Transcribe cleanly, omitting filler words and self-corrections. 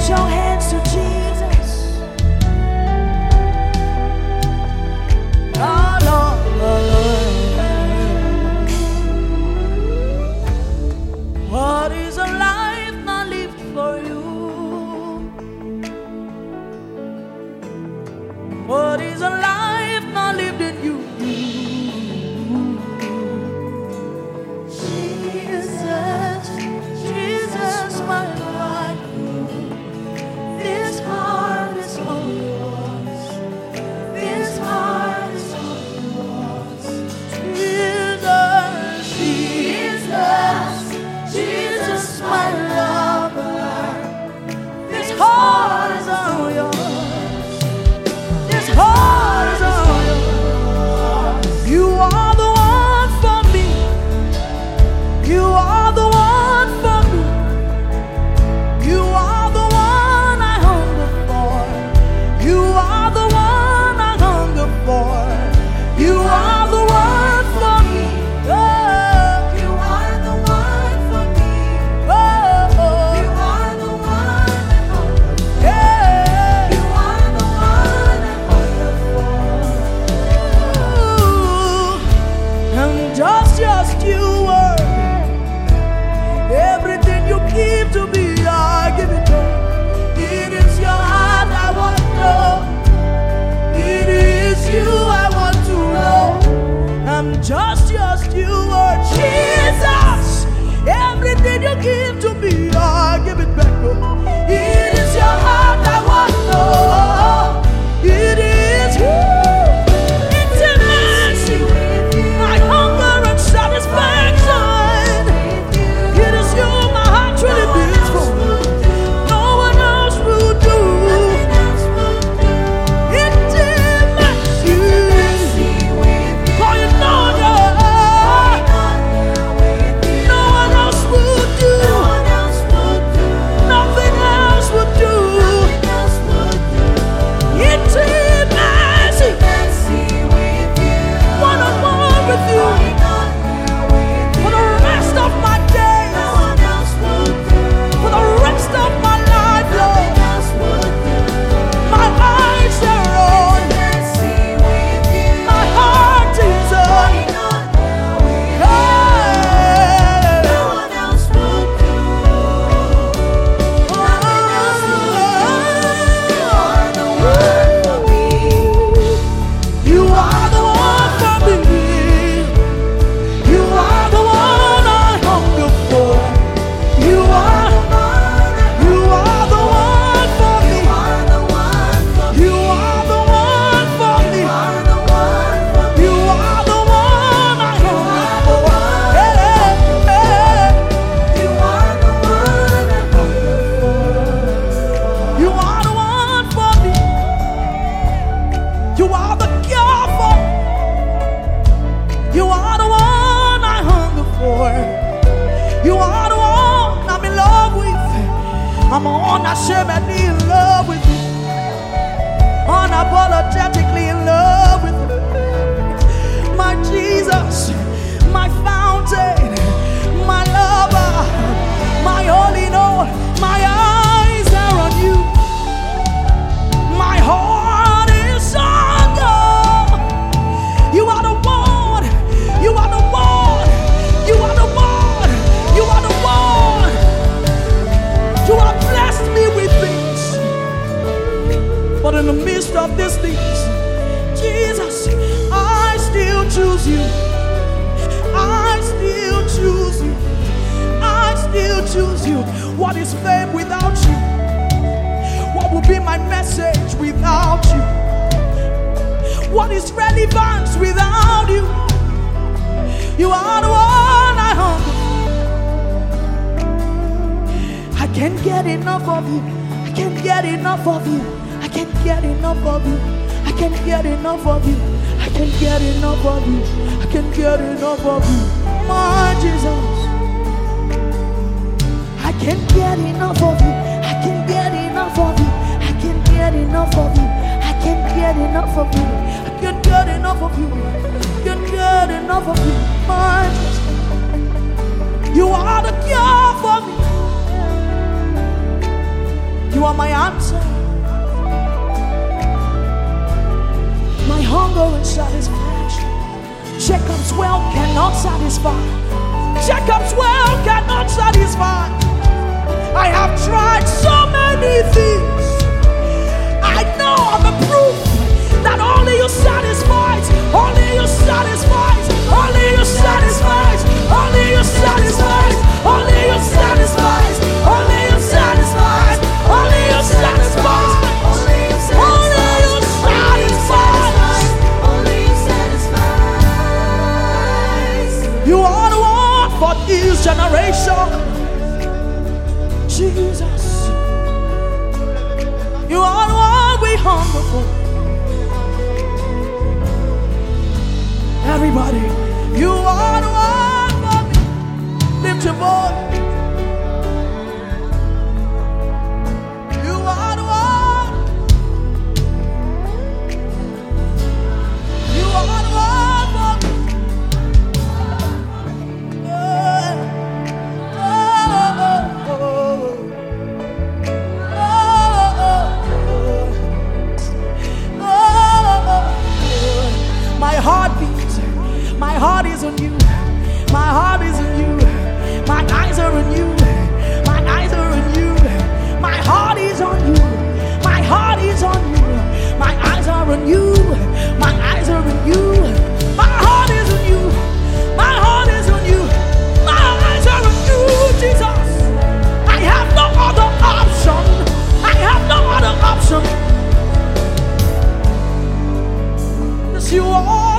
your hands to Jesus. Oh, Lord, Lord. What is a life not lived for you? What is a life not lived in you? Jesus, Jesus, my life. This heart is all yours. This heart is all yours. Jesus, Jesus, Jesus, my lover. This heart is all yours. This heart is all yours. You are the one for me. You are the one for me. You are the one I hunger for. You are the one I hunger for. You are the one for me. Oh, you are the one for me. Oh, you are the one I hunger for. Yeah, you are the one I hunger for. I'm just you were. Everything you give to me, I give it to you. It is your heart I want to know. It is you I want to know. I'm just you are Jesus. Everything you give to me, I give it back. It is your heart I want to know. It is you. Intimacy, my hunger and satisfaction. It is you my heart truly beats for. No one else will do. Intimacy, for you know that no one else will do. Nothing else will do. Intimacy, one-on-one with you for the rest of my days, for the rest of my life, Lord. My eyes are on, my heart is on. You are the one for me. You are the one I hunger for. You are the one for me. You are the one for me. You are the one I hunger for. Hey, hey. You are the one I hunger for. You are the one for me. You are the cure for. You are the one I hunger for. You are the one I'm in love with. I'm unashamedly in love with you. Unapologetically in love with you. My Jesus, my fountain, my lover, my all in all. My eyes are on you. My heart is on you. You are the one. You are the one. You are the one. You are the one. You have blessed me with things. But in the midst of these things, Jesus, I still choose you. I still choose you. I still choose you. What is fame without you? What will be my message without you? What is relevance without you? You are the one I hunger. I can't get enough of you. I can't get enough of you. I can't get enough of you. I can't get enough of you. I can't get enough of you. I can't get enough of you. My Jesus. I can't get enough of you. I can't get enough of you. I can't get enough of you. I can't get enough of you. I can't get enough of you. I can't get enough of you. My Jesus. You are the cure for me. You You are my answer. My hunger and satisfaction. Jacob's well cannot satisfy. Jacob's well cannot satisfy. I have tried so many things. I know of the proof that only you satisfies. Only you satisfies. Only you satisfies. Only you satisfies. Only you satisfies. Only you satisfies. Only you satisfies. Only you satisfies. Only you satisfies. You are the one for this generation, Jesus. You are the one we hunger for. Everybody, you are the one for me. Lift your voice. You are the one. You are the one for me. Yeah. My heart beats. My heart is on you. My heart is on you. My eyes are on you. My eyes are on you. My heart is on you. My heart is on you. My eyes are on you. My eyes are on you. My heart is on you. My heart is on you. My eyes are on you, Jesus. I have no other option. I have no other option. Yes, you are.